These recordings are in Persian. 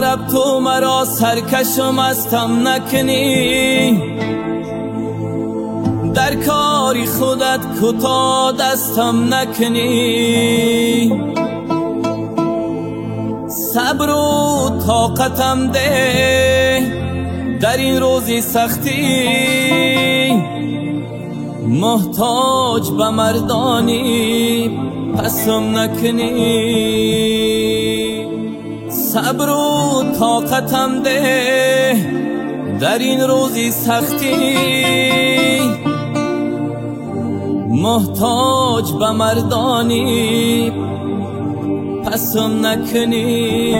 یارب تو مرا سرکش و مستم نکنی، در کاری خودت کوتاه دستم نکنی. صبر و طاقتم ده در این روزی سختی، محتاج به مردانی پسم نکنی. صبر و طاقتم ده در این روزی سختی، محتاج به مردانی پسم نکنی.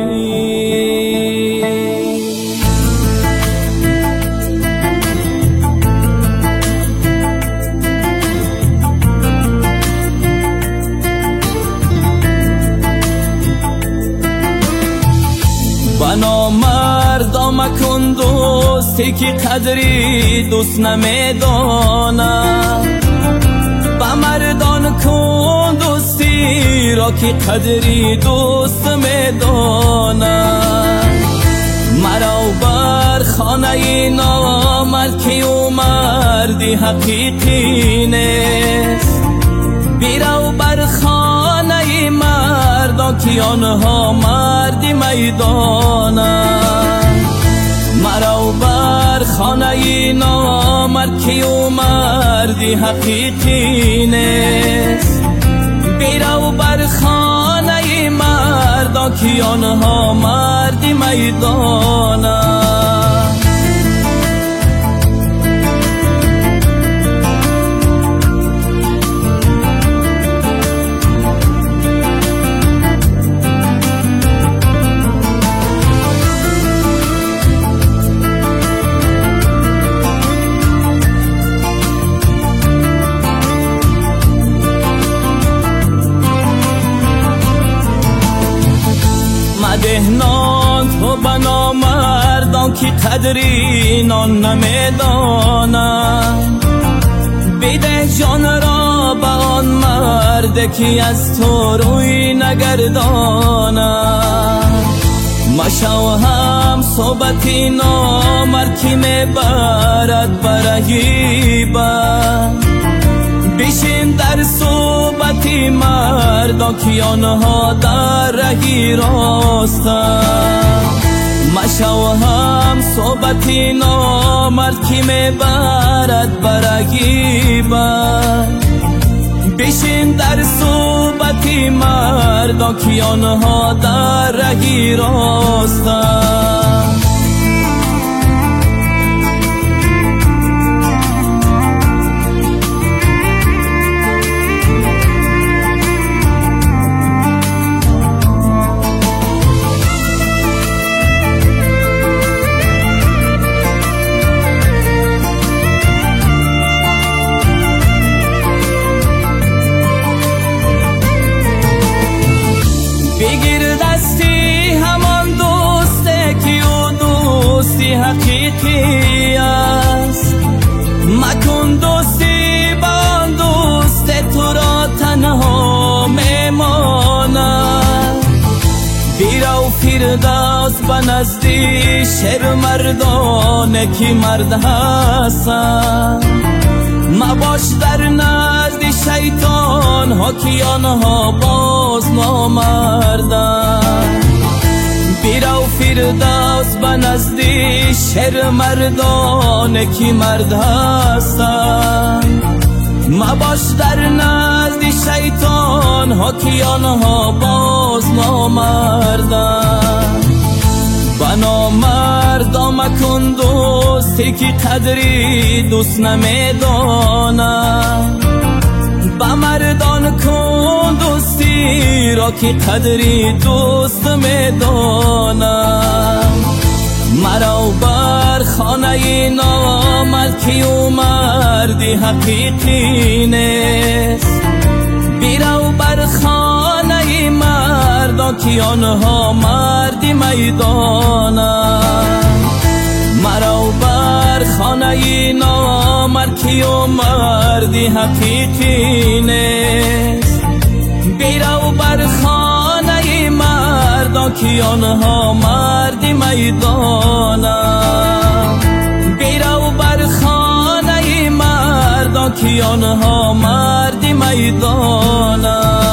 بنا مردا مکن دوستی که قدری دوست نمیداند، با مردان کن دوستی را که قدری دوست میداند. مرا بر خانه نامرد که او مردی حقیقی نیست، بیرو بر خانه مردا که آنها مردی میدانند. مرا بر خانه نامرد که او مردی حقیقی نیست، بیرو بر خانه مردا که آنها مردی میدانند. مدهنان تو بنا مردان که قدری نان نمیدانند، بده جان را به آن مرد که از تو روی نگرداند. مشو هم صحبتی نامرد که میبرد برهیبت، بشین در صحبتی مردا که آنها در رهی راستند. مشو هم صحبتی نامرد که میبرد برهیبت، بشین در صحبتی مردا که آنها در رهی راستند. بگیر دستی همان دوسته که او دوستی حقیقی است، مکن دوستی با آن دوسته تو را تنها میماند. بیرو فردوس به نزدی شر مردانه که مرد هستند، مباش در نزد شیطان ها که آنها باز نامردند. بیرو فردوس به نزدی شر مردانه که مرد هستند، مباش در نزد شیطان ها که آنها باز نامردند. بنا مردا مکن دوستی که قدری دوست نمیداند، با مردان کن دوستی را که قدری دوست میداند. مرا بر خانه نامرد که او مردی حقیقی نیست، بیرو بر خانه مردا که آنها مردی میدانند. مرا بر خانه نامرد که او مردی حقیقی نیست، بیرو بر خانه مردا کیانها مردی میدانم بیرو بر خانه مردا کیانها مردی میدانم